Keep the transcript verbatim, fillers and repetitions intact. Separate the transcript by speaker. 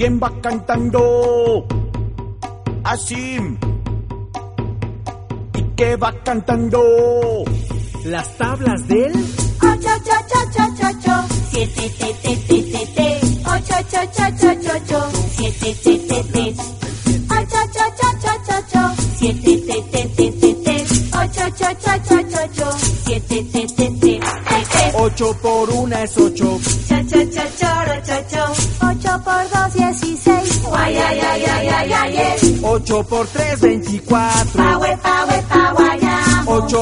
Speaker 1: ¿Quién va cantando? Asim. ¿Y qué va cantando?
Speaker 2: Las tablas del
Speaker 3: ocho, ocho, ocho, ocho, ocho, siete, te, te, te, te, te, ocho, ocho, ocho, ocho, ocho, siete, te, te, te, ocho, ocho, ocho, ocho, ocho, siete, te, te, te, te, te, ocho, ocho, ocho, ocho, ocho, siete, te, te, te, te, te.
Speaker 1: Ocho por una es ocho.
Speaker 3: Cha, cha, cha, choro, cho, cho. Ocho por dos, dieciséis. Guay, ay, ay, ay, ay, ay, ay.
Speaker 1: Ocho por tres, veinticuatro.
Speaker 3: Pa, we, pa, we, pa, guayamo.
Speaker 1: Ocho